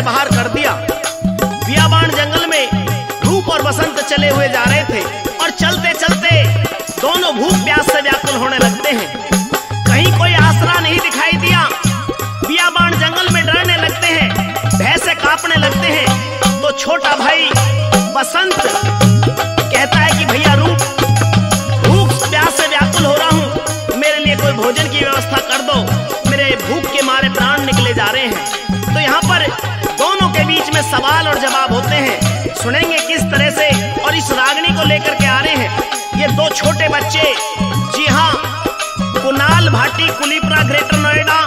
बाहर कर दिया। बियाबान जंगल में रूप और बसंत चले हुए जा रहे थे और चलते चलते दोनों भूख प्यास से व्याकुल होने लगते हैं। कहीं कोई आसरा नहीं दिखाई दिया। बियाबान जंगल में डरने लगते हैं, भय से कांपने लगते हैं। तो छोटा भाई बसंत कहता है कि भैया रूप, भूख प्यास से व्याकुल हो रहा हूँ, मेरे लिए कोई भोजन की व्यवस्था कर दो, मेरे भूख के मारे प्राण निकले जा रहे हैं। तो यहाँ पर दोनों के बीच में सवाल और जवाब होते हैं, सुनेंगे किस तरह से और इस रागनी को लेकर के आ रहे हैं ये दो छोटे बच्चे। जी हाँ, कुणाल भाटी, कुलीपुरा, ग्रेटर नोएडा